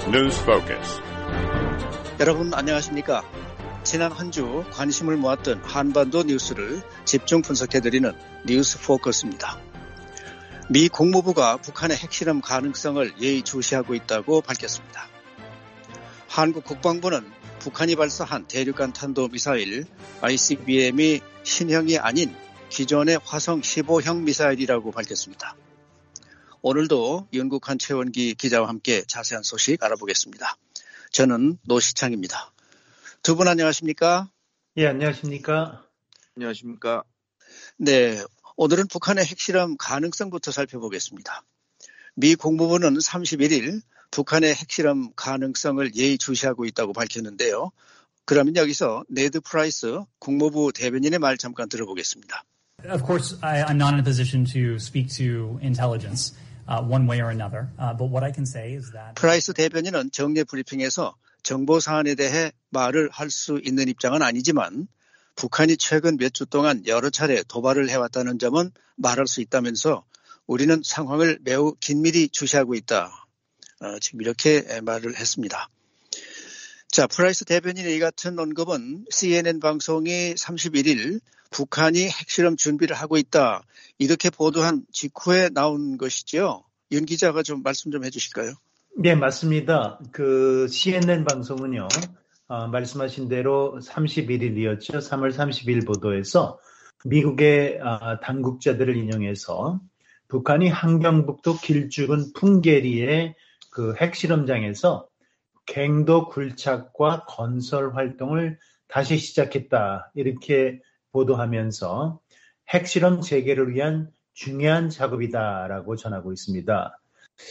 News Focus. 여러분 안녕하십니까? 지난 한 주 관심을 모았던 한반도 뉴스를 집중 분석해드리는 뉴스 포커스입니다. 미 국무부가 북한의 핵실험 가능성을 예의주시하고 있다고 밝혔습니다. 한국 국방부는 북한이 발사한 대륙간 탄도미사일 ICBM이 신형이 아닌 기존의 화성 15형 미사일이라고 밝혔습니다. 오늘도 윤국한 최원기 기자와 함께 자세한 소식 알아보겠습니다. 저는 노시창입니다. 두 분 안녕하십니까? 예, 안녕하십니까? 안녕하십니까? 네, 오늘은 북한의 핵실험 가능성부터 살펴보겠습니다. 미 국무부는 31일 북한의 핵실험 가능성을 예의주시하고 있다고 밝혔는데요. 그러면 여기서 네드 프라이스 국무부 대변인의 말 잠깐 들어보겠습니다. Of course, I'm not in a position to speak to intelligence one way or another. But what I can say is that 프라이스 대변인은 정례 브리핑에서 정보 사안에 대해 말을 할 수 있는 입장은 아니지만 북한이 최근 몇 주 동안 여러 차례 도발을 해왔다는 점은 말할 수 있다면서 우리는 상황을 매우 긴밀히 주시하고 있다. 지금 이렇게 말을 했습니다. 자, 프라이스 대변인의 이 같은 언급은 CNN 방송이 31일 북한이 핵실험 준비를 하고 있다. 이렇게 보도한 직후에 나온 것이죠. 윤 기자가 좀 말씀 좀 해주실까요? 네, 맞습니다. CNN 방송은요, 말씀하신 대로 31일이었죠. 3월 30일 보도에서 미국의 당국자들을 인용해서 북한이 함경북도 길쭉은 풍계리의 그 핵실험장에서 갱도 굴착과 건설 활동을 다시 시작했다. 이렇게 보도하면서 핵실험 재개를 위한 중요한 작업이다라고 전하고 있습니다.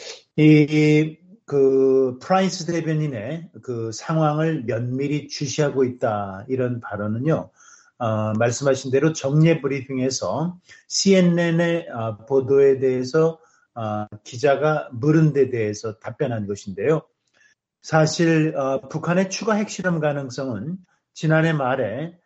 프라이스 대변인의 그 상황을 면밀히 주시하고 있다. 이런 발언은요, 말씀하신 대로 정례 브리핑에서 CNN의 보도에 대해서 기자가 물은 데 대해서 답변한 것인데요. 사실 북한의 추가 핵실험 가능성은 지난해 말에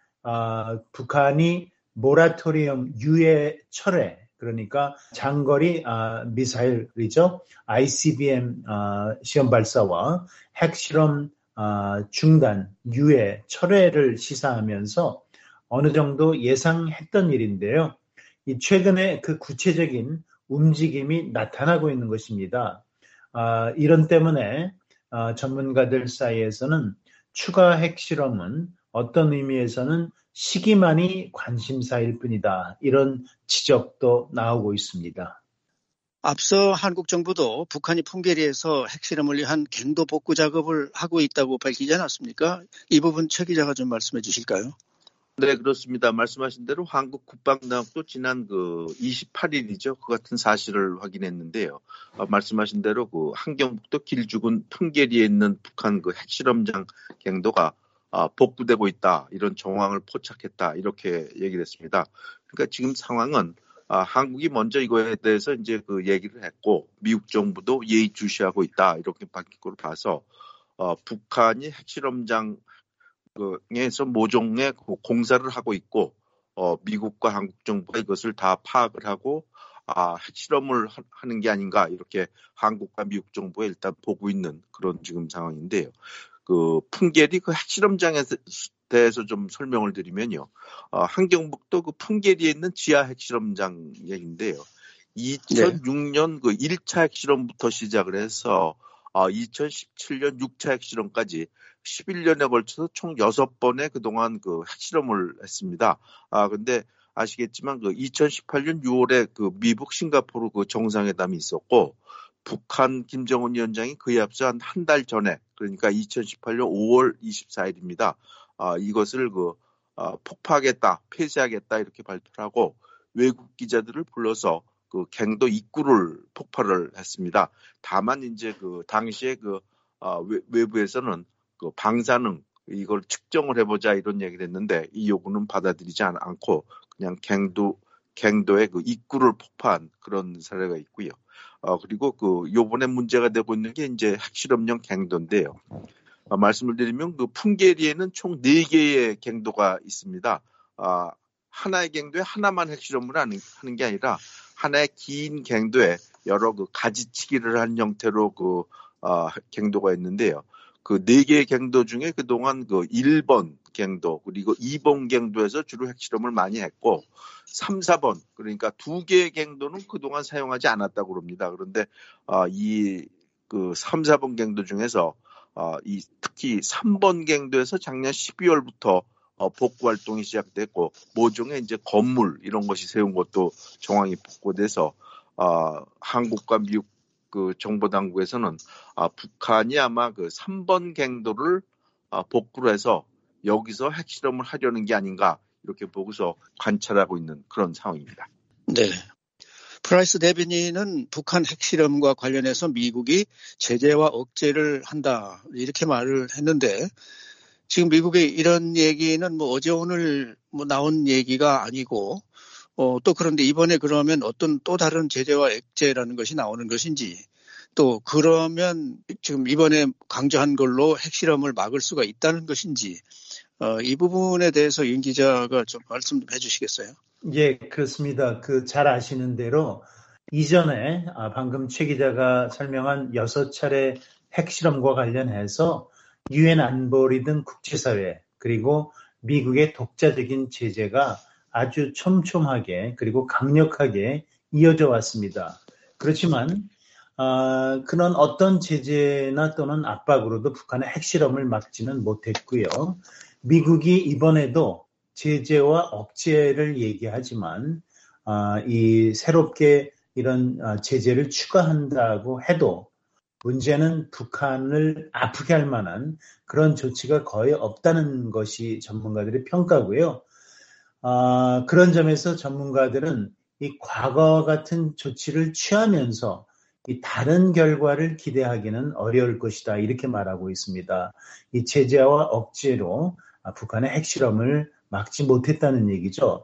북한이 모라토리엄 유예 철회, 그러니까 장거리 미사일이죠. ICBM 시험 발사와 핵실험 중단, 유예, 철회를 시사하면서 어느 정도 예상했던 일인데요. 이 최근에 그 구체적인 움직임이 나타나고 있는 것입니다. 이런 때문에 전문가들 사이에서는 추가 핵실험은 어떤 의미에서는 시기만이 관심사일 뿐이다. 이런 지적도 나오고 있습니다. 앞서 한국 정부도 북한이 풍계리에서 핵실험을 위한 갱도 복구 작업을 하고 있다고 밝히지 않았습니까? 이 부분 최 기자가 좀 말씀해 주실까요? 네, 그렇습니다. 말씀하신 대로 한국 국방당국도 지난 28일이죠. 그 같은 사실을 확인했는데요. 말씀하신 대로 함경북도 길쭉은 풍계리에 있는 북한 핵실험장 갱도가 복구되고 있다. 이런 정황을 포착했다. 이렇게 얘기를 했습니다. 그러니까 지금 상황은 한국이 먼저 이거에 대해서 이제 얘기를 했고 미국 정부도 예의주시하고 있다. 이렇게 밝힌 걸 봐서 북한이 핵실험장 에서 모종의 공사를 하고 있고 미국과 한국 정부가 이것을 다 파악을 하고 핵실험을 하는 게 아닌가 이렇게 한국과 미국 정부가 일단 보고 있는 그런 지금 상황인데요. 풍계리 핵실험장에 대해서 좀 설명을 드리면요. 함경북도 풍계리에 있는 지하 핵실험장 얘기인데요. 2006년 1차 핵실험부터 시작을 해서 2017년 6차 핵실험까지 11년에 걸쳐서 총 6번의 그동안 핵실험을 했습니다. 근데 아시겠지만 2018년 6월에 미국 싱가포르 정상회담이 있었고 북한 김정은 위원장이 그에 앞서 한 달 전에 그러니까 2018년 5월 24일입니다. 이것을 폭파하겠다, 폐쇄하겠다 이렇게 발표를 하고 외국 기자들을 불러서 갱도 입구를 폭발을 했습니다. 다만 이제 당시에 외부에서는 방사능 이걸 측정을 해보자 이런 얘기를 했는데 이 요구는 받아들이지 않고 그냥 갱도의 입구를 폭파한 그런 사례가 있고요. 그리고 요번에 문제가 되고 있는 게 이제 핵실험용 갱도인데요. 말씀을 드리면 풍계리에는 총 4개의 갱도가 있습니다. 하나의 갱도에 하나만 핵실험을 하는 게 아니라 하나의 긴 갱도에 여러 가지치기를 한 형태로 갱도가 있는데요. 그 4개의 갱도 중에 그동안 그 1번 갱도 그리고 2번 갱도에서 주로 핵실험을 많이 했고 3, 4번 그러니까 2개의 갱도는 그동안 사용하지 않았다고 합니다. 그런데 이 그 3, 4번 갱도 중에서 특히 3번 갱도에서 작년 12월부터 복구 활동이 시작됐고 모종의 이제 건물 이런 것이 세운 것도 정황이 복구돼서 한국과 미국 그 정보 당국에서는 북한이 아마 그 3번 갱도를 복구를 해서 여기서 핵실험을 하려는 게 아닌가 이렇게 보고서 관찰하고 있는 그런 상황입니다. 네. 프라이스 대변인은 북한 핵실험과 관련해서 미국이 제재와 억제를 한다 이렇게 말을 했는데 지금 미국의 이런 얘기는 뭐 어제 오늘 뭐 나온 얘기가 아니고 또 그런데 이번에 그러면 어떤 또 다른 제재와 억제라는 것이 나오는 것인지 또 그러면 지금 이번에 강조한 걸로 핵실험을 막을 수가 있다는 것인지 이 부분에 대해서 윤 기자가 좀 말씀 좀 해주시겠어요? 예, 그렇습니다. 잘 아시는 대로 이전에 방금 최 기자가 설명한 6차례 핵실험과 관련해서 유엔 안보리 등 국제사회 그리고 미국의 독자적인 제재가 아주 촘촘하게 그리고 강력하게 이어져 왔습니다. 그렇지만 그런 어떤 제재나 또는 압박으로도 북한의 핵실험을 막지는 못했고요. 미국이 이번에도 제재와 억제를 얘기하지만 이 새롭게 이런 제재를 추가한다고 해도 문제는 북한을 아프게 할 만한 그런 조치가 거의 없다는 것이 전문가들의 평가고요. 그런 점에서 전문가들은 이 과거 같은 조치를 취하면서 이 다른 결과를 기대하기는 어려울 것이다 이렇게 말하고 있습니다. 이 제재와 억제로 북한의 핵실험을 막지 못했다는 얘기죠.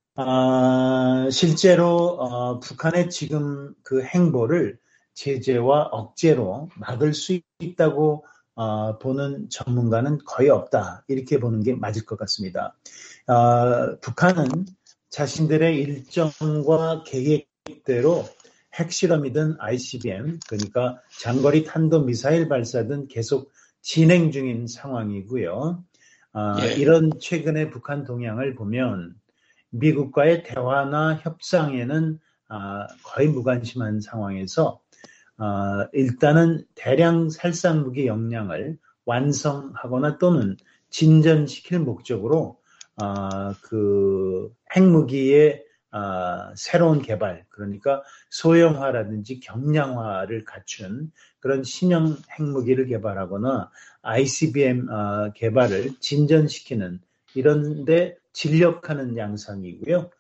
실제로 북한의 지금 그 행보를 제재와 억제로 막을 수 있다고 보는 전문가는 거의 없다 이렇게 보는 게 맞을 것 같습니다. 북한은 자신들의 일정과 계획대로 핵실험이든 ICBM 그러니까 장거리 탄도미사일 발사든 계속 진행 중인 상황이고요. 이런 최근의 북한 동향을 보면 미국과의 대화나 협상에는 거의 무관심한 상황에서 일단은 대량 살상무기 역량을 완성하거나 또는 진전시킬 목적으로 그 핵무기의 새로운 개발 그러니까 소형화라든지 경량화를 갖춘 그런 신형 핵무기를 개발하거나 ICBM 개발을 진전시키는 이런 데 진력하는 양상이고요.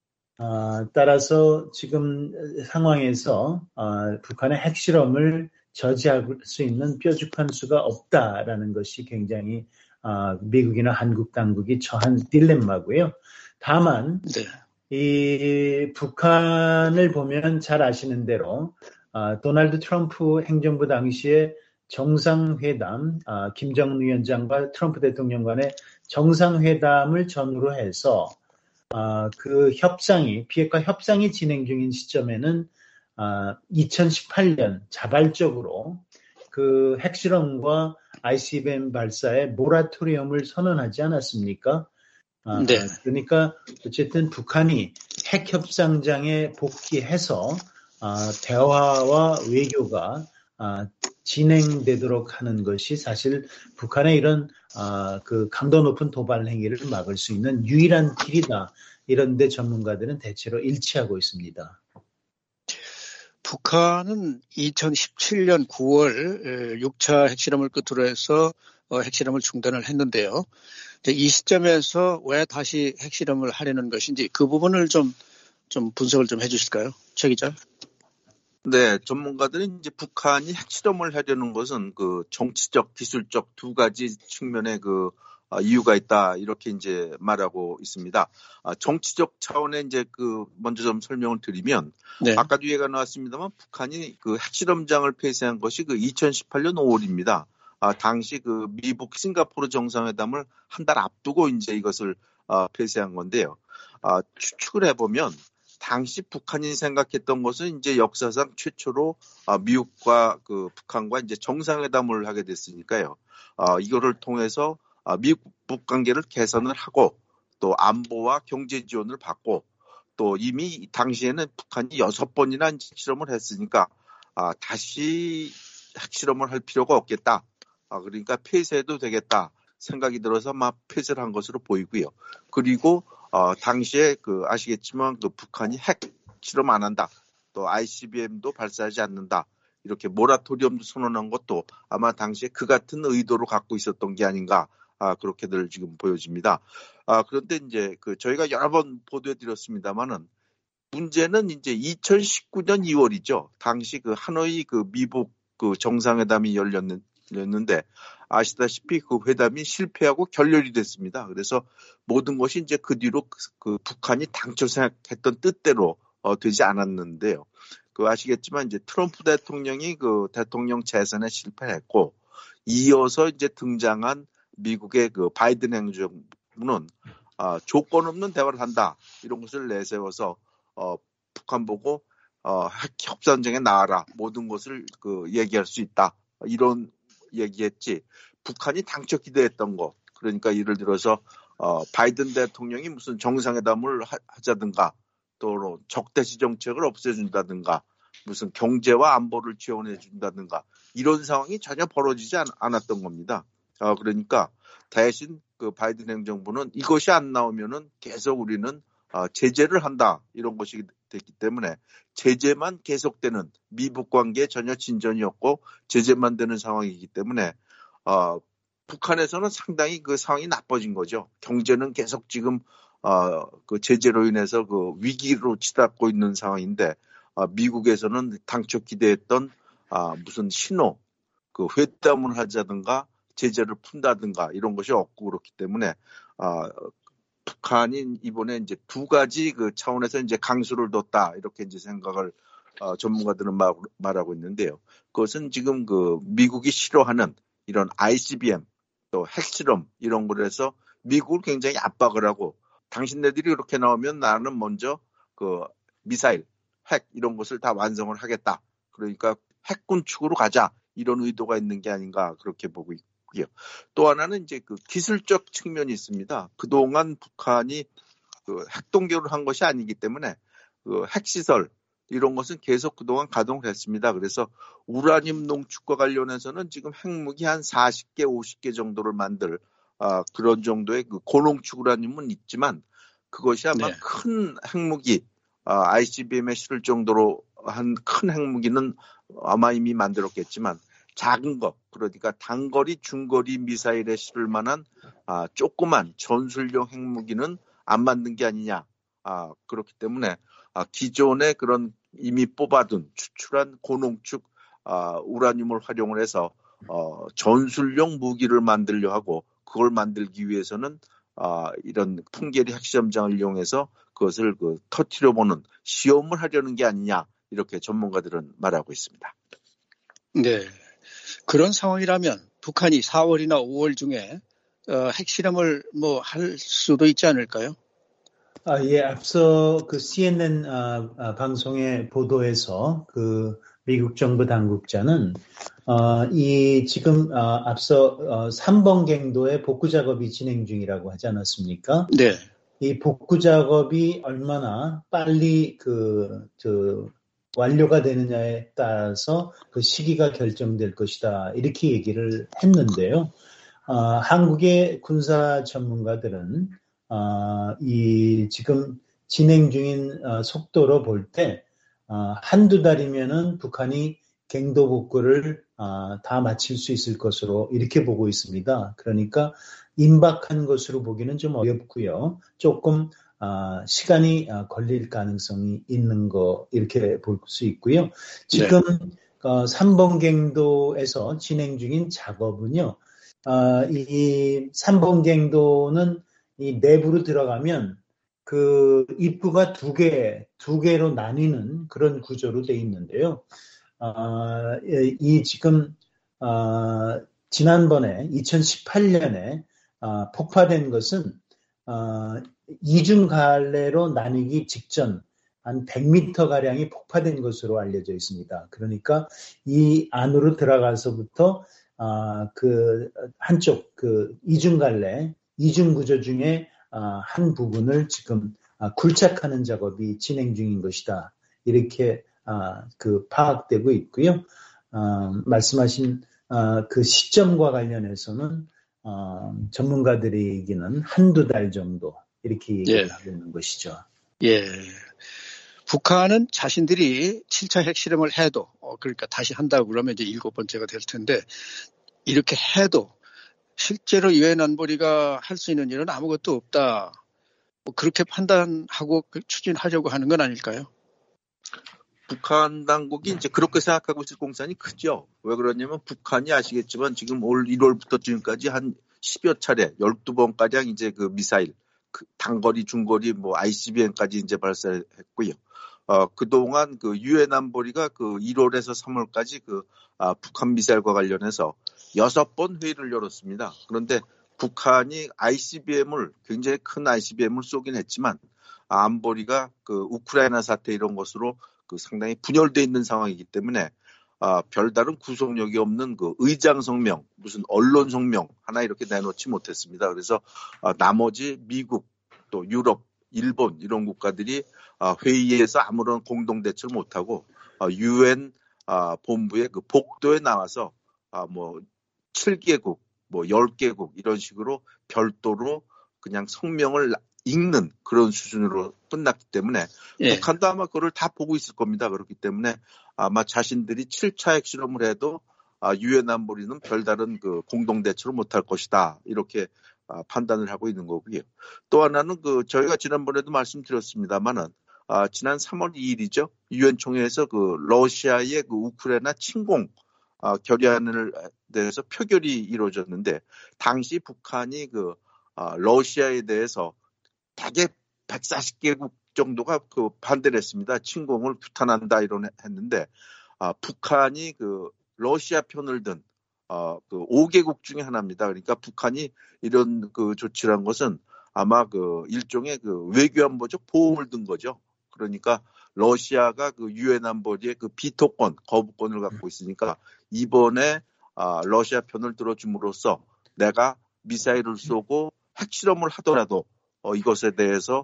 따라서 지금 상황에서 북한의 핵실험을 저지할 수 있는 뾰족한 수가 없다라는 것이 굉장히 미국이나 한국 당국이 처한 딜레마고요. 다만 이 북한을 보면 잘 아시는 대로 도널드 트럼프 행정부 당시에 정상회담, 김정은 위원장과 트럼프 대통령 간의 정상회담을 전후로 해서 그 비핵화 협상이 진행 중인 시점에는 2018년 자발적으로 그 핵실험과 ICBM 발사에 모라토리엄을 선언하지 않았습니까? 네. 그러니까 어쨌든 북한이 핵협상장에 복귀해서 대화와 외교가 진행되도록 하는 것이 사실 북한의 이런 그 강도 높은 도발 행위를 막을 수 있는 유일한 길이다. 이런데 전문가들은 대체로 일치하고 있습니다. 북한은 2017년 9월 6차 핵실험을 끝으로 해서 핵실험을 중단을 했는데요. 이 시점에서 왜 다시 핵실험을 하려는 것인지 그 부분을 좀 분석을 좀 해주실까요? 최 기자. 네, 전문가들은 이제 북한이 핵실험을 하려는 것은 그 정치적, 기술적 두 가지 측면의 그 이유가 있다 이렇게 이제 말하고 있습니다. 정치적 차원에 이제 그 먼저 좀 설명을 드리면 아까도 얘기가 나왔습니다만 북한이 그 핵실험장을 폐쇄한 것이 그 2018년 5월입니다. 당시 그 미국 싱가포르 정상회담을 한 달 앞두고 이제 이것을 폐쇄한 건데요. 추측을 해보면 당시 북한이 생각했던 것은 이제 역사상 최초로 미국과 그 북한과 이제 정상회담을 하게 됐으니까요. 이거를 통해서 미국 관계를 개선을 하고 또 안보와 경제 지원을 받고 또 이미 당시에는 북한이 6번이나 실험을 했으니까 다시 핵실험을 할 필요가 없겠다. 그러니까 폐쇄해도 되겠다 생각이 들어서 막 폐쇄를 한 것으로 보이고요. 그리고 당시에 아시겠지만 북한이 핵 실험 안 한다. 또 ICBM도 발사하지 않는다. 이렇게 모라토리엄도 선언한 것도 아마 당시에 그 같은 의도로 갖고 있었던 게 아닌가. 그렇게들 지금 보여집니다. 그런데 이제 저희가 여러 번 보도해 드렸습니다만은 문제는 이제 2019년 2월이죠. 당시 하노이 미국 정상회담이 열렸는데 아시다시피 그 회담이 실패하고 결렬이 됐습니다. 그래서 모든 것이 이제 그 뒤로 북한이 당초 생각했던 뜻대로 되지 않았는데요. 아시겠지만 이제 트럼프 대통령이 대통령 재선에 실패했고 이어서 이제 등장한 미국의 바이든 행정부는 조건 없는 대화를 한다 이런 것을 내세워서 북한 보고 핵 협상장에 나와라 모든 것을 얘기할 수 있다 이런 얘기했지 북한이 당초 기대했던 거 그러니까 예를 들어서 바이든 대통령이 무슨 정상회담을 하자든가 또 적대시 정책을 없애준다든가 무슨 경제와 안보를 지원해 준다든가 이런 상황이 전혀 벌어지지 않았던 겁니다. 그러니까 대신 바이든 행정부는 이것이 안 나오면은 계속 우리는 제재를 한다 이런 것이 됐기 때문에 제재만 계속되는 미북 관계에 전혀 진전이 없고 제재만 되는 상황이기 때문에 북한에서는 상당히 상황이 나빠진 거죠. 경제는 계속 지금 제재로 인해서 위기로 치닫고 있는 상황인데 미국에서는 당초 기대했던 무슨 신호 회담을 하자든가 제재를 푼다든가 이런 것이 없고 그렇기 때문에 북한이 이번에 이제 두 가지 차원에서 이제 강수를 뒀다 이렇게 이제 생각을 전문가들은 말하고 있는데요. 그것은 지금 미국이 싫어하는 이런 ICBM 또 핵실험 이런 거를 해서 미국을 굉장히 압박을 하고 당신네들이 그렇게 나오면 나는 먼저 미사일, 핵 이런 것을 다 완성을 하겠다. 그러니까 핵군 축으로 가자 이런 의도가 있는 게 아닌가 그렇게 보고 있고요. 또 하나는 이제 기술적 측면이 있습니다. 그동안 북한이 핵동결을 한 것이 아니기 때문에 핵시설 이런 것은 계속 그동안 가동을 했습니다. 그래서 우라늄 농축과 관련해서는 지금 핵무기 한 40개, 50개 정도를 만들 그런 정도의 고농축 우라늄은 있지만 그것이 아마 네. 큰 핵무기 ICBM에 실을 정도로 한 큰 핵무기는 아마 이미 만들었겠지만 작은 것 그러니까 단거리, 중거리 미사일에 실을 만한 조그만 전술용 핵무기는 안 만든 게 아니냐. 그렇기 때문에 기존의 그런 이미 뽑아둔 추출한 고농축 우라늄을 활용을 해서 전술용 무기를 만들려 하고 그걸 만들기 위해서는 이런 풍계리 핵시험장을 이용해서 그것을 터뜨려 보는 시험을 하려는 게 아니냐 이렇게 전문가들은 말하고 있습니다. 네, 그런 상황이라면 북한이 4월이나 5월 중에 핵실험을 할 수도 있지 않을까요? 예, 앞서 CNN 방송의 보도에서 미국 정부 당국자는 이 지금 앞서 3번 갱도의 복구 작업이 진행 중이라고 하지 않았습니까? 네. 이 복구 작업이 얼마나 빨리 완료가 되느냐에 따라서 그 시기가 결정될 것이다. 이렇게 얘기를 했는데요. 한국의 군사 전문가들은 이 지금 진행 중인 속도로 볼 때 한두 달이면은 북한이 갱도 복구를 다 마칠 수 있을 것으로 이렇게 보고 있습니다. 그러니까 임박한 것으로 보기는 좀 어렵고요. 조금 시간이 걸릴 가능성이 있는 거 이렇게 볼 수 있고요. 지금 3번 갱도에서 진행 중인 작업은요. 이 3번 갱도는 이 내부로 들어가면 입구가 두 개로 나뉘는 그런 구조로 돼 있는데요. 이 지금 지난번에 2018년에 폭파된 것은 이중 갈래로 나뉘기 직전 한 100m 가량이 폭파된 것으로 알려져 있습니다. 그러니까 이 안으로 들어가서부터 그 한쪽 그 이중갈래 이중 구조 중에 한 부분을 지금 굴착하는 작업이 진행 중인 것이다. 이렇게 그 파악되고 있고요. 말씀하신 그 시점과 관련해서는 전문가들이 얘기는 한두 달 정도 이렇게 얘기를 하고 있는 것이죠. 예. 북한은 자신들이 7차 핵실험을 해도 그러니까 다시 한다고 그러면 이제 7번째가 될 텐데 이렇게 해도 실제로 유엔 안보리가 할 수 있는 일은 아무것도 없다. 그렇게 판단하고 추진하려고 하는 건 아닐까요? 북한 당국이 이제 그렇게 생각하고 있을 공산이 크죠. 왜 그러냐면 북한이 아시겠지만 지금 올 1월부터 지금까지 한 10여 차례, 12번가량 이제 그 미사일, 그 단거리, 중거리, 뭐 ICBM까지 이제 발사했고요. 그동안 그 유엔 안보리가 그 1월에서 3월까지 그 북한 미사일과 관련해서 6번 회의를 열었습니다. 그런데 북한이 ICBM을 굉장히 큰 ICBM을 쏘긴 했지만 안보리가 그 우크라이나 사태 이런 것으로 그 상당히 분열되어 있는 상황이기 때문에 별다른 구속력이 없는 그 의장 성명, 무슨 언론 성명 하나 이렇게 내놓지 못했습니다. 그래서 나머지 미국 또 유럽, 일본 이런 국가들이 회의에서 아무런 공동 대처를 못하고 유엔 본부의 그 복도에 나와서 뭐 7개국, 뭐 10개국 이런 식으로 별도로 그냥 성명을 읽는 그런 수준으로 끝났기 때문에 북한도 아마 그걸 다 보고 있을 겁니다. 그렇기 때문에 아마 자신들이 7차 핵실험을 해도 유엔 안보리는 별다른 그 공동 대처를 못할 것이다. 이렇게 판단을 하고 있는 거고요. 또 하나는 그 저희가 지난번에도 말씀드렸습니다만은 지난 3월 2일이죠. 유엔 총회에서 그 러시아의 그 우크라이나 침공 결의안을 대해서 표결이 이루어졌는데 당시 북한이 그 러시아에 대해서 대개 140개국 정도가 그 반대를 했습니다. 침공을 규탄한다 이런 했는데 북한이 그 러시아 편을 든 그 5개국 중에 하나입니다. 그러니까 북한이 이런 그 조치를 한 것은 아마 그 일종의 그 외교안보적 보험을 든 거죠. 그러니까 러시아가 그 유엔 안보리의 그 비토권, 거부권을 갖고 있으니까 이번에 러시아 편을 들어줌으로써 내가 미사일을 쏘고 핵실험을 하더라도 이것에 대해서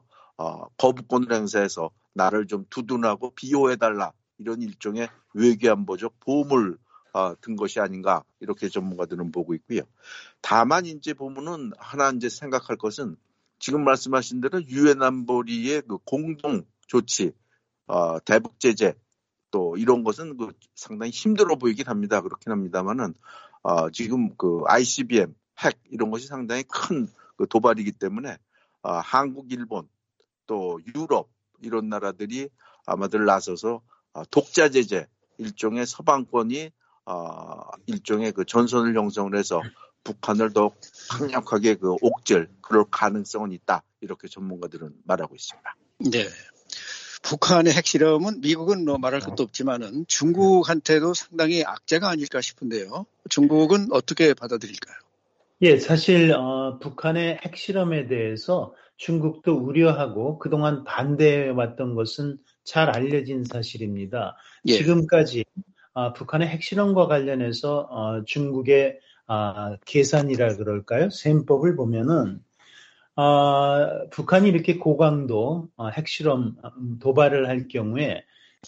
거부권을 행사해서 나를 좀 두둔하고 비호해달라 이런 일종의 외교안보적 보험을 든 것이 아닌가 이렇게 전문가들은 보고 있고요. 다만 이제 보면은 하나 이제 생각할 것은 지금 말씀하신 대로 유엔 안보리의 그 공동 조치, 대북 제재 또 이런 것은 그 상당히 힘들어 보이긴 합니다. 그렇긴 합니다만은 지금 그 ICBM, 핵 이런 것이 상당히 큰 그 도발이기 때문에 한국, 일본 또 유럽 이런 나라들이 아마들 나서서 독자 제재 일종의 서방권이 일종의 그 전선을 형성을 해서 북한을 더 강력하게 그 옥죄 그럴 가능성은 있다 이렇게 전문가들은 말하고 있습니다. 네. 북한의 핵실험은 미국은 뭐 말할 것도 없지만은 중국한테도 상당히 악재가 아닐까 싶은데요. 중국은 어떻게 받아들일까요? 예, 사실 북한의 핵실험에 대해서 중국도 우려하고 그동안 반대해왔던 것은 잘 알려진 사실입니다. 예. 지금까지 북한의 핵실험과 관련해서 중국의 계산이라 그럴까요? 셈법을 보면은 북한이 이렇게 고강도 핵실험 도발을 할 경우에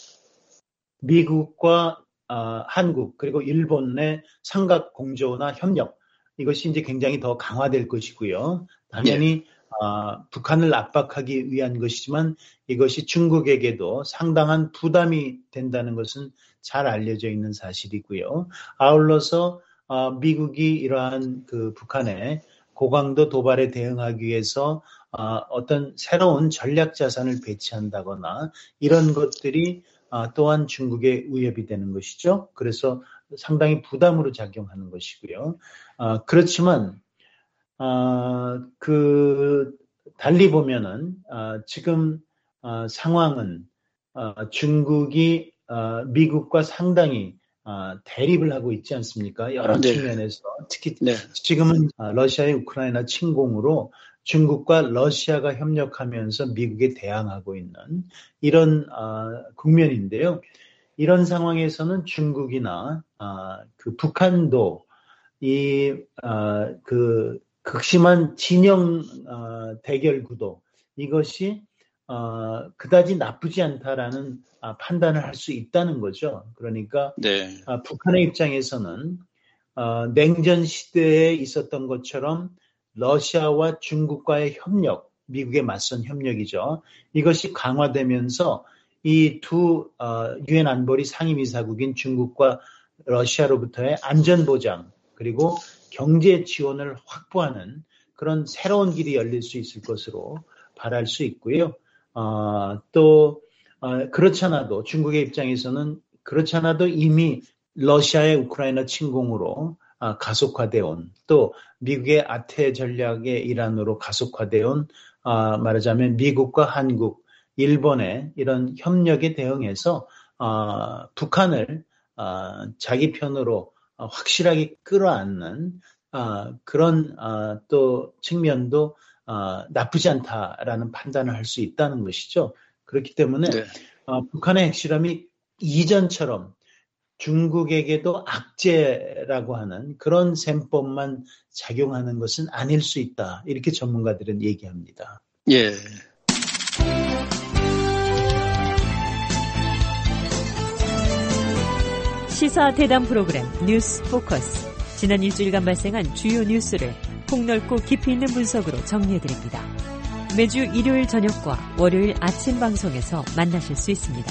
미국과 한국 그리고 일본의 삼각 공조나 협력 이것이 이제 굉장히 더 강화될 것이고요. 당연히 북한을 압박하기 위한 것이지만 이것이 중국에게도 상당한 부담이 된다는 것은 잘 알려져 있는 사실이고요. 아울러서 미국이 이러한 그 북한의 고강도 도발에 대응하기 위해서 어떤 새로운 전략 자산을 배치한다거나 이런 것들이 또한 중국의 위협이 되는 것이죠. 그래서 상당히 부담으로 작용하는 것이고요. 그렇지만 달리 보면은 지금 상황은 중국이 미국과 상당히 대립을 하고 있지 않습니까? 여러 측면에서 특히 지금은 러시아의 우크라이나 침공으로 중국과 러시아가 협력하면서 미국에 대항하고 있는 이런 국면인데요. 이런 상황에서는 중국이나 그 북한도 그 극심한 진영 대결 구도 이것이 그다지 나쁘지 않다라는 판단을 할 수 있다는 거죠. 그러니까 네. 북한의 입장에서는 냉전 시대에 있었던 것처럼 러시아와 중국과의 협력, 미국에 맞선 협력이죠. 이것이 강화되면서 이 두 유엔 안보리 상임이사국인 중국과 러시아로부터의 안전보장 그리고 경제 지원을 확보하는 그런 새로운 길이 열릴 수 있을 것으로 바랄 수 있고요. 또 그렇잖아도 중국의 입장에서는 그렇잖아도 이미 러시아의 우크라이나 침공으로 가속화되어 온 또 미국의 아태 전략의 일환으로 가속화되어 온 말하자면 미국과 한국, 일본의 이런 협력에 대응해서 북한을 자기 편으로 확실하게 끌어안는 그런 또 측면도 나쁘지 않다라는 판단을 할 수 있다는 것이죠. 그렇기 때문에 네. 북한의 핵실험이 이전처럼 중국에게도 악재라고 하는 그런 셈법만 작용하는 것은 아닐 수 있다. 이렇게 전문가들은 얘기합니다. 예. 시사 대담 프로그램 뉴스 포커스. 지난 일주일간 발생한 주요 뉴스를 폭넓고 깊이 있는 분석으로 정리해드립니다. 매주 일요일 저녁과 월요일 아침 방송에서 만나실 수 있습니다.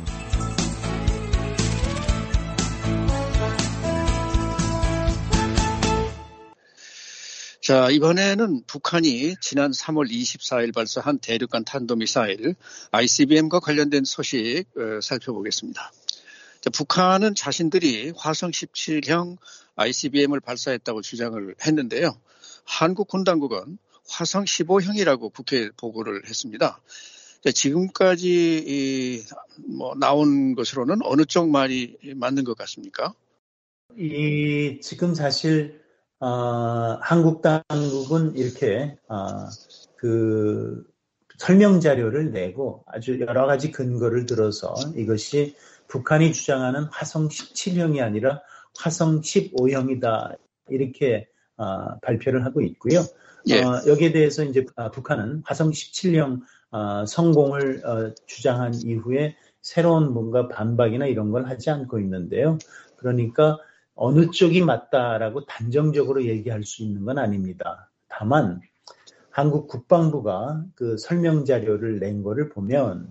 자, 이번에는 북한이 지난 3월 24일 발사한 대륙간 탄도미사일 ICBM과 관련된 소식 살펴보겠습니다. 자, 북한은 자신들이 화성 17형 ICBM을 발사했다고 주장을 했는데요. 한국 군 당국은 화성 15형이라고 국회에 보고를 했습니다. 자, 지금까지 나온 것으로는 어느 쪽 말이 맞는 것 같습니까? 지금 사실 한국 당국은 이렇게 그 설명 자료를 내고 아주 여러 가지 근거를 들어서 이것이 북한이 주장하는 화성 17형이 아니라 화성 15형이다 이렇게 발표를 하고 있고요. 예. 여기에 대해서 이제 북한은 화성 17형 성공을 주장한 이후에 새로운 뭔가 반박이나 이런 걸 하지 않고 있는데요. 그러니까 어느 쪽이 맞다라고 단정적으로 얘기할 수 있는 건 아닙니다. 다만 한국 국방부가 그 설명 자료를 낸 거를 보면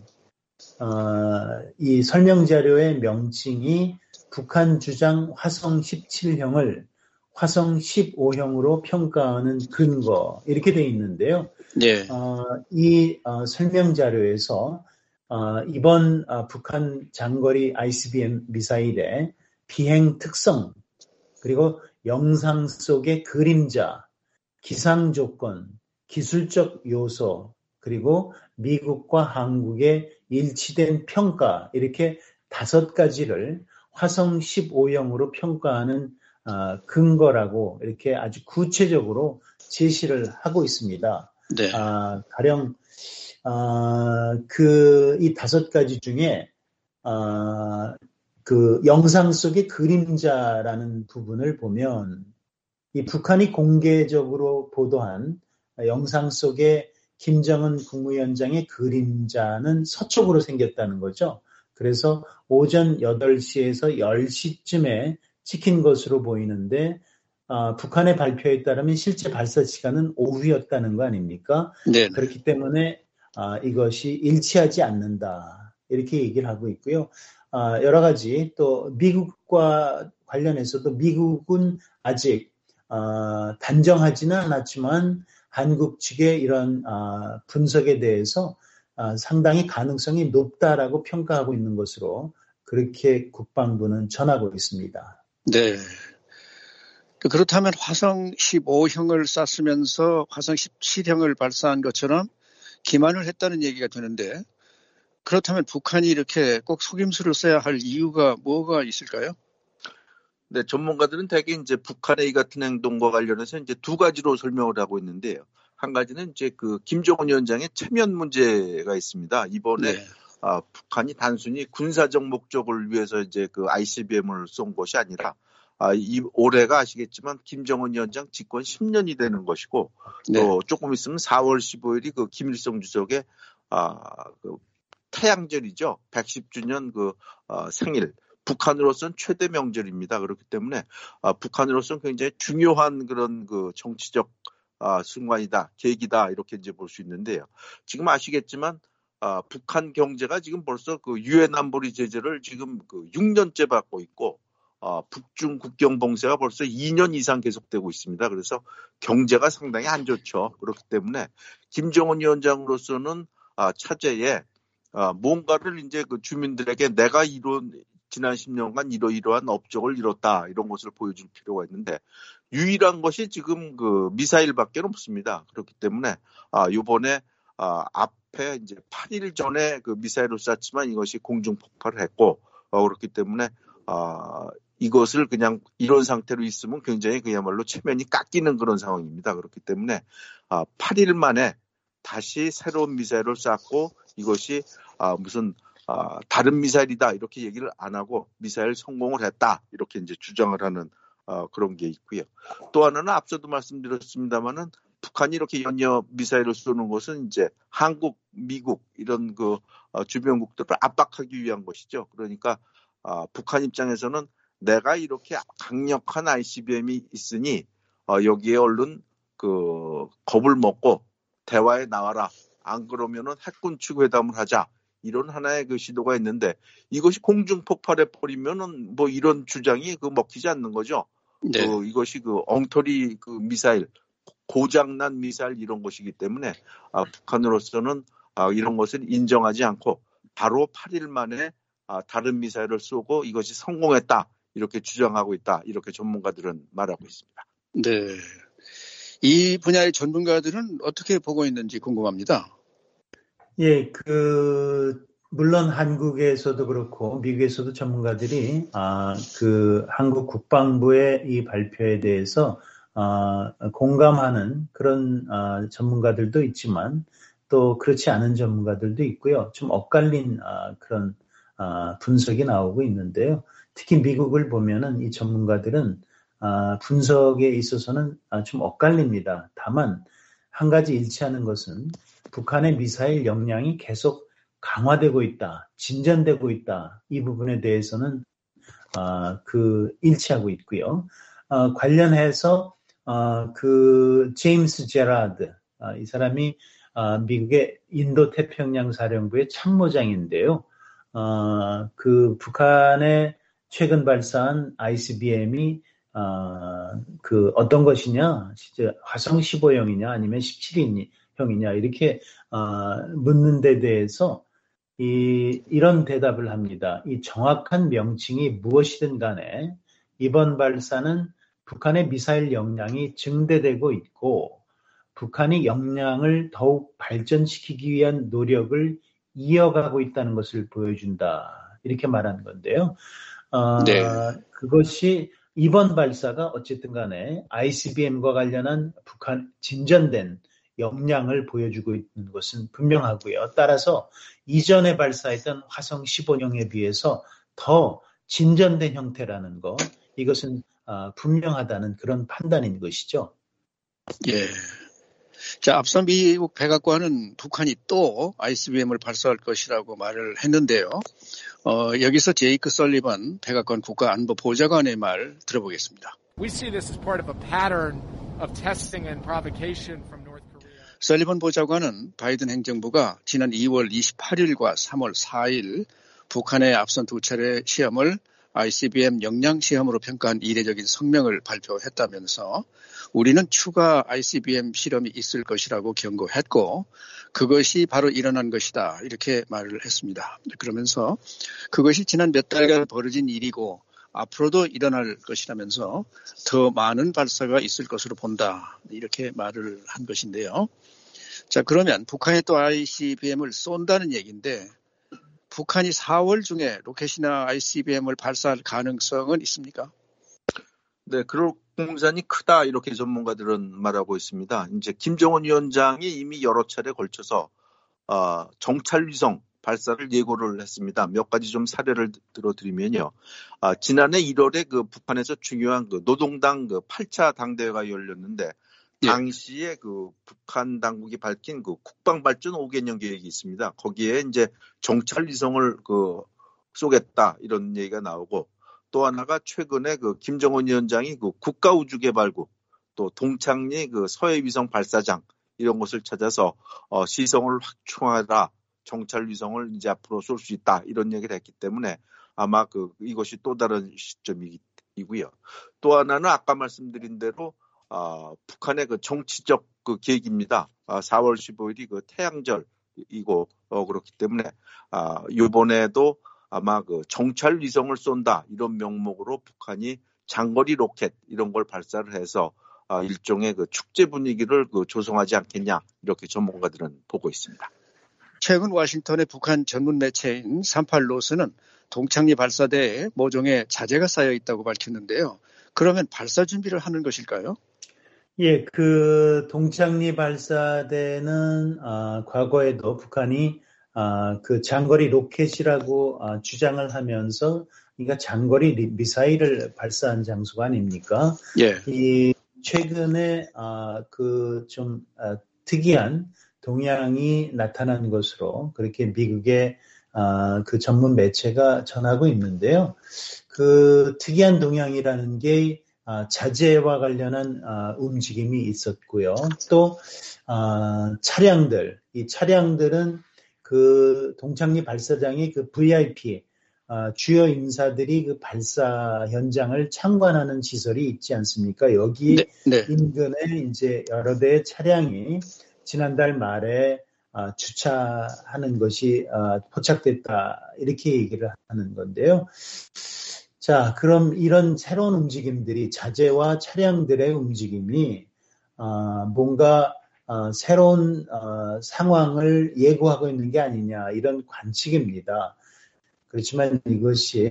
이 설명 자료의 명칭이 북한 주장 화성 17형을 화성 15형으로 평가하는 근거 이렇게 돼 있는데요. 네. 이 설명 자료에서 이번 북한 장거리 ICBM 미사일의 비행 특성, 그리고 영상 속의 그림자, 기상 조건, 기술적 요소, 그리고 미국과 한국의 일치된 평가 이렇게 5가지를 화성 15형으로 평가하는 근거라고 이렇게 아주 구체적으로 제시를 하고 있습니다. 네. 가령 이 5가지 중에 그 영상 속의 그림자라는 부분을 보면 이 북한이 공개적으로 보도한 영상 속의 김정은 국무위원장의 그림자는 서쪽으로 생겼다는 거죠. 그래서 오전 8시에서 10시쯤에 찍힌 것으로 보이는데 북한의 발표에 따르면 실제 발사 시간은 오후였다는 거 아닙니까? 네. 그렇기 때문에 이것이 일치하지 않는다. 이렇게 얘기를 하고 있고요. 여러 가지 또 미국과 관련해서도 미국은 아직 단정하지는 않았지만 한국 측의 이런 분석에 대해서 상당히 가능성이 높다라고 평가하고 있는 것으로 그렇게 국방부는 전하고 있습니다. 네. 그렇다면 화성 15형을 쐈으면서 화성 17형을 발사한 것처럼 기만을 했다는 얘기가 되는데 그렇다면 북한이 이렇게 꼭 속임수를 써야 할 이유가 뭐가 있을까요? 네, 전문가들은 대개 이제 북한의 이 같은 행동과 관련해서 이제 2가지로 설명을 하고 있는데요. 한 가지는 이제 그 김정은 위원장의 체면 문제가 있습니다. 이번에 네. 북한이 단순히 군사적 목적을 위해서 이제 그 ICBM을 쏜 것이 아니라 이 올해가 아시겠지만 김정은 위원장 집권 10년이 되는 것이고 네. 또 조금 있으면 4월 15일이 그 김일성 주석의 그 태양절이죠. 110주년 그 생일. 북한으로서는 최대 명절입니다. 그렇기 때문에 북한으로서는 굉장히 중요한 그런 그 정치적 순간이다, 계기다 이렇게 이제 볼 수 있는데요. 지금 아시겠지만 북한 경제가 지금 벌써 그 유엔 안보리 제재를 지금 그 6년째 받고 있고 북중 국경 봉쇄가 벌써 2년 이상 계속되고 있습니다. 그래서 경제가 상당히 안 좋죠. 그렇기 때문에 김정은 위원장으로서는 차제에 뭔가를 이제 그 주민들에게 내가 지난 10년간 이러이러한 업적을 이뤘다 이런 것을 보여줄 필요가 있는데 유일한 것이 지금 그 미사일밖에 없습니다. 그렇기 때문에 이번에 앞에 이제 8일 전에 그 미사일을 쐈지만 이것이 공중 폭발을 했고 그렇기 때문에 이것을 그냥 이런 상태로 있으면 굉장히 그야말로 체면이 깎이는 그런 상황입니다. 그렇기 때문에 8일 만에 다시 새로운 미사일을 쐈고 이것이 무슨 다른 미사일이다 이렇게 얘기를 안 하고 미사일 성공을 했다 이렇게 이제 주장을 하는 그런 게 있고요. 또 하나는 앞서도 말씀드렸습니다만은 북한이 이렇게 연이어 미사일을 쏘는 것은 이제 한국, 미국 이런 그 주변국들을 압박하기 위한 것이죠. 그러니까 북한 입장에서는 내가 이렇게 강력한 ICBM이 있으니 여기에 얼른 그 겁을 먹고 대화에 나와라. 안 그러면은 핵군 축 회담을 하자. 이런 하나의 그 시도가 있는데 이것이 공중 폭발해 버리면은 뭐 이런 주장이 그 먹히지 않는 거죠. 네. 이것이 그 엉터리 그 미사일, 고장난 미사일 이런 것이기 때문에 북한으로서는 이런 것을 인정하지 않고 바로 8일 만에 다른 미사일을 쏘고 이것이 성공했다 이렇게 주장하고 있다 이렇게 전문가들은 말하고 있습니다. 네. 이 분야의 전문가들은 어떻게 보고 있는지 궁금합니다. 예, 물론 한국에서도 그렇고 미국에서도 전문가들이 그 한국 국방부의 이 발표에 대해서 공감하는 그런 전문가들도 있지만 또 그렇지 않은 전문가들도 있고요. 좀 엇갈린 그런 분석이 나오고 있는데요. 특히 미국을 보면은 이 전문가들은 분석에 있어서는 좀 엇갈립니다. 다만 한 가지 일치하는 것은 북한의 미사일 역량이 계속 강화되고 있다, 진전되고 있다. 이 부분에 대해서는 일치하고 있고요. 관련해서 그 제임스 제라드 이 사람이 미국의 인도 태평양 사령부의 참모장인데요. 그 북한의 최근 발사한 ICBM이 그 어떤 것이냐, 진짜 화성 15형이냐 아니면 17형이냐 이렇게 묻는 데 대해서 이런 대답을 합니다. 이 정확한 명칭이 무엇이든 간에 이번 발사는 북한의 미사일 역량이 증대되고 있고 북한이 역량을 더욱 발전시키기 위한 노력을 이어가고 있다는 것을 보여준다. 이렇게 말한 건데요. 네. 그것이 이번 발사가 어쨌든 간에 ICBM과 관련한 북한 진전된 역량을 보여주고 있는 것은 분명하고요. 따라서 이전에 발사했던 화성 15형에 비해서 더 진전된 형태라는 것, 이것은 분명하다는 그런 판단인 것이죠. 예. 자, 앞서 미국 백악관은 북한이 또 ICBM을 발사할 것이라고 말을 했는데요. 여기서 제이크 설리번 백악관 국가안보보좌관의 말 들어보겠습니다. We see this as part of a pattern of testing and provocation from North Korea. 설리번 보좌관은 바이든 행정부가 지난 2월 28일과 3월 4일 북한의 앞선 두 차례 시험을 ICBM 역량 시험으로 평가한 이례적인 성명을 발표했다면서 우리는 추가 ICBM 실험이 있을 것이라고 경고했고 그것이 바로 일어난 것이다 이렇게 말을 했습니다. 그러면서 그것이 지난 몇 달간 벌어진 일이고 앞으로도 일어날 것이라면서 더 많은 발사가 있을 것으로 본다 이렇게 말을 한 것인데요. 자, 그러면 북한이 또 ICBM을 쏜다는 얘기인데 북한이 4월 중에 로켓이나 ICBM을 발사할 가능성은 있습니까? 네, 공산이 크다 이렇게 전문가들은 말하고 있습니다. 이제 김정은 위원장이 이미 여러 차례 걸쳐서 정찰위성 발사를 예고를 했습니다. 몇 가지 좀 사례를 들어드리면요. 지난해 1월에 그 북한에서 중요한 그 노동당 그 8차 당대회가 열렸는데 당시에 그 북한 당국이 밝힌 그 국방발전 5개년 계획이 있습니다. 거기에 이제 정찰위성을 쏘겠다 이런 얘기가 나오고 또 하나가 최근에 그 김정은 위원장이 그 국가우주개발국 또 동창리 그 서해위성 발사장 이런 곳을 찾아서 시성을 확충하라 정찰위성을 이제 앞으로 쏠 수 있다 이런 얘기를 했기 때문에 아마 이것이 또 다른 시점이고요. 또 하나는 아까 말씀드린 대로 북한의 그 정치적 그 계획입니다. 4월 15일이 그 태양절이고 그렇기 때문에 이번에도 아마 그 정찰 위성을 쏜다 이런 명목으로 북한이 장거리 로켓 이런 걸 발사를 해서 일종의 그 축제 분위기를 조성하지 않겠냐 이렇게 전문가들은 보고 있습니다. 최근 워싱턴의 북한 전문 매체인 38노스는 동창리 발사대에 모종의 자재가 쌓여 있다고 밝혔는데요. 그러면 발사 준비를 하는 것일까요? 예, 그 동창리 발사대는 과거에도 북한이 그 장거리 로켓이라고 주장을 하면서 그러니까 장거리 미사일을 발사한 장소가 아닙니까? 예. 이 최근에 그 좀 특이한 동향이 나타난 것으로 그렇게 미국의 그 전문 매체가 전하고 있는데요. 그 특이한 동향이라는 게 자재와 관련한 움직임이 있었고요. 또 차량들, 이 차량들은 그 동창리 발사장의 그 VIP 주요 인사들이 그 발사 현장을 참관하는 시설이 있지 않습니까? 여기 네. 인근에 이제 여러 대의 차량이 지난달 말에 주차하는 것이 포착됐다 이렇게 얘기를 하는 건데요. 자, 그럼 이런 새로운 움직임들이 자재와 차량들의 움직임이 뭔가 새로운 상황을 예고하고 있는 게 아니냐 이런 관측입니다. 그렇지만 이것이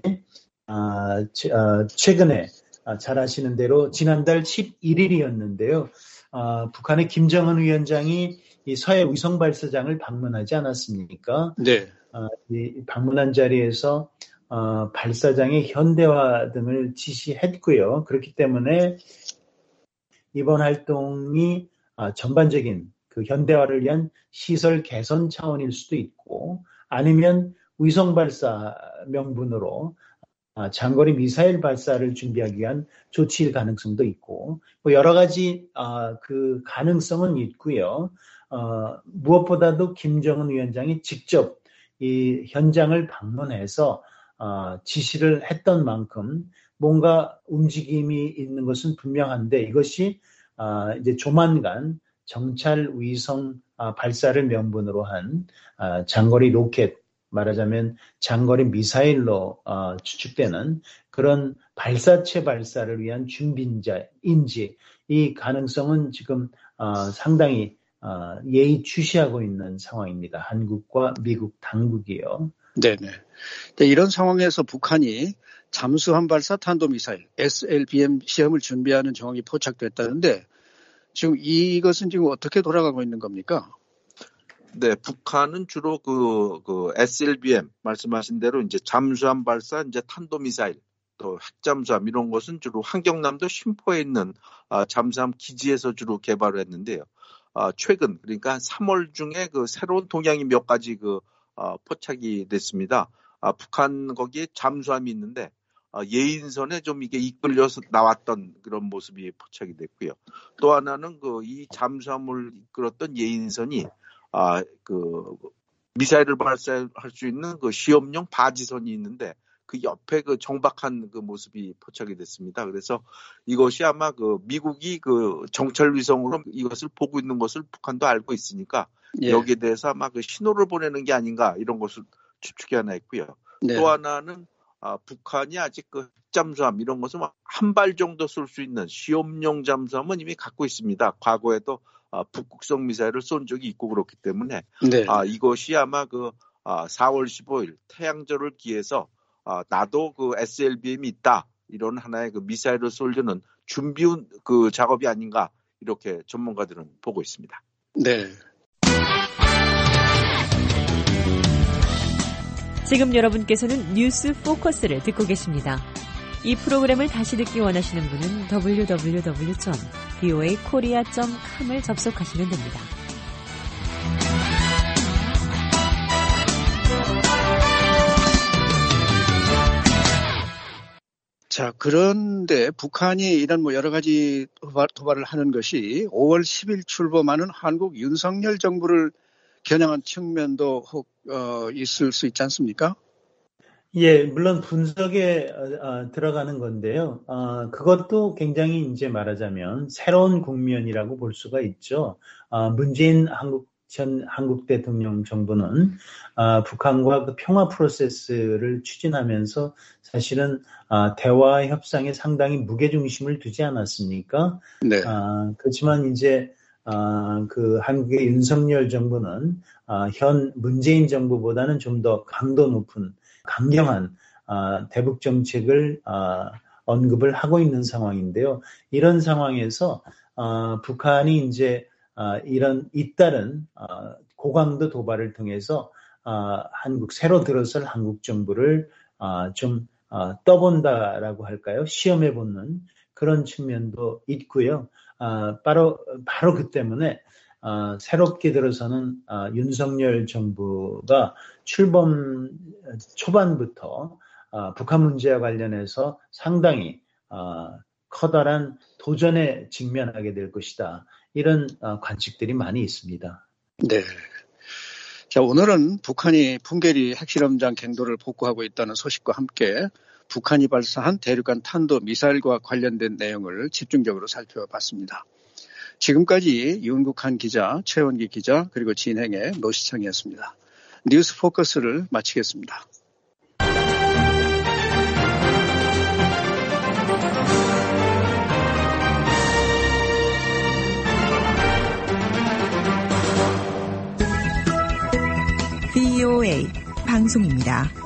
최근에 잘 아시는 대로 지난달 11일이었는데요. 북한의 김정은 위원장이 이 서해 위성 발사장을 방문하지 않았습니까? 네. 이 방문한 자리에서 발사장의 현대화 등을 지시했고요. 그렇기 때문에 이번 활동이 전반적인 그 현대화를 위한 시설 개선 차원일 수도 있고 아니면 위성 발사 명분으로 장거리 미사일 발사를 준비하기 위한 조치일 가능성도 있고 뭐 여러 가지 그 가능성은 있고요. 무엇보다도 김정은 위원장이 직접 이 현장을 방문해서 지시를 했던 만큼 뭔가 움직임이 있는 것은 분명한데 이것이 이제 조만간 정찰 위성 발사를 명분으로 한 장거리 로켓 말하자면 장거리 미사일로 추측되는 그런 발사체 발사를 위한 준비인지 이 가능성은 지금 상당히 예의주시하고 있는 상황입니다. 한국과 미국 당국이요. 네네. 이런 상황에서 북한이 잠수함 발사 탄도미사일 SLBM 시험을 준비하는 정황이 포착됐다는데 지금 이것은 지금 어떻게 돌아가고 있는 겁니까? 네, 북한은 주로 그 SLBM 말씀하신 대로 이제 잠수함 발사, 이제 탄도미사일, 또 핵잠수함 이런 것은 주로 한경남도 신포에 있는 잠수함 기지에서 주로 개발을 했는데요. 최근 그러니까 3월 중에 그 새로운 동향이 몇 가지 포착이 됐습니다. 북한 거기에 잠수함이 있는데 예인선에 좀 이게 이끌려서 나왔던 그런 모습이 포착이 됐고요. 또 하나는 이 잠수함을 이끌었던 예인선이 미사일을 발사할 수 있는 그 시험용 바지선이 있는데 그 옆에 정박한 모습이 포착이 됐습니다. 그래서 이것이 아마 미국이 정찰 위성으로 이것을 보고 있는 것을 북한도 알고 있으니까 예. 여기에 대해서 아마 신호를 보내는 게 아닌가 이런 것을 추측이 하나 있고요. 네. 또 하나는 북한이 아직 잠수함 이런 것은 한 발 정도 쏠 수 있는 시험용 잠수함은 이미 갖고 있습니다. 과거에도 북극성 미사일을 쏜 적이 있고 그렇기 때문에 네. 이것이 아마 4월 15일 태양절을 기해서 나도 SLBM이 있다 이런 하나의 미사일을 쏠려는 준비운 그 작업이 아닌가 이렇게 전문가들은 보고 있습니다. 네. 지금 여러분께서는 뉴스 포커스를 듣고 계십니다. 이 프로그램을 다시 듣기 원하시는 분은 www.voakorea.com을 접속하시면 됩니다. 자, 그런데 북한이 이런 여러 가지 도발을 하는 것이 5월 10일 출범하는 한국 윤석열 정부를 겨냥한 측면도 있을 수 있지 않습니까? 예, 물론 분석에 들어가는 건데요. 그것도 굉장히 이제 말하자면 새로운 국면이라고 볼 수가 있죠. 문재인 전 한국 대통령 정부는 북한과 그 평화 프로세스를 추진하면서 사실은 대화 협상에 상당히 무게중심을 두지 않았습니까? 네. 그렇지만 이제 그 한국의 윤석열 정부는 현 문재인 정부보다는 좀 더 강도 높은 강경한 대북 정책을 언급을 하고 있는 상황인데요. 이런 상황에서 북한이 이제 이런 잇따른 고강도 도발을 통해서 새로 들어설 한국 정부를 좀 떠본다라고 할까요? 시험해보는 그런 측면도 있고요. 바로 그 때문에 새롭게 들어서는 윤석열 정부가 출범 초반부터 북한 문제와 관련해서 상당히 커다란 도전에 직면하게 될 것이다. 이런 관측들이 많이 있습니다. 네. 자, 오늘은 북한이 풍계리 핵실험장 갱도를 복구하고 있다는 소식과 함께 북한이 발사한 대륙간 탄도 미사일과 관련된 내용을 집중적으로 살펴봤습니다. 지금까지 윤국한 기자, 최원기 기자, 그리고 진행의 노시창이었습니다. 뉴스 포커스를 마치겠습니다. VOA 방송입니다.